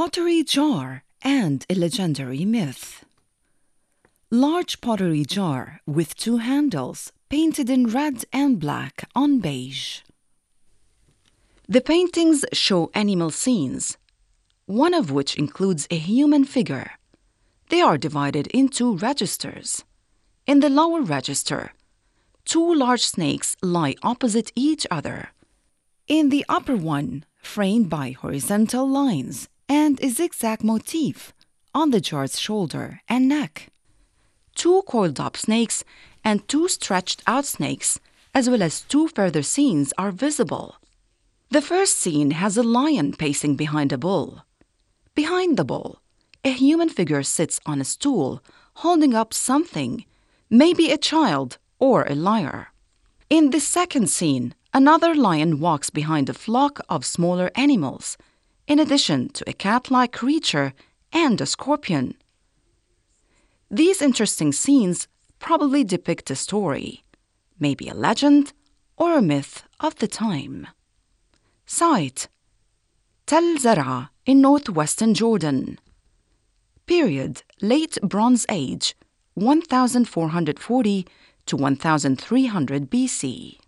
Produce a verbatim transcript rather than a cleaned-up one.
Pottery jar and a legendary myth. Large pottery jar with two handles painted in red and black on beige. The paintings show animal scenes, one of which includes a human figure. They are divided into registers. In the lower register, two large snakes lie opposite each other. In the upper one, framed by horizontal lines and a zigzag motif on the jar's shoulder and neck. Two coiled-up snakes and two stretched-out snakes, as well as two further scenes, are visible. The first scene has a lion pacing behind a bull. Behind the bull, a human figure sits on a stool, holding up something, maybe a child or a lyre. In the second scene, another lion walks behind a flock of smaller animals, in addition to a cat-like creature and a scorpion. These interesting scenes probably depict a story, maybe a legend or a myth of the time. Site: Tel Zara in northwestern Jordan. Period: Late Bronze Age, one thousand four hundred forty to one thousand three hundred B C.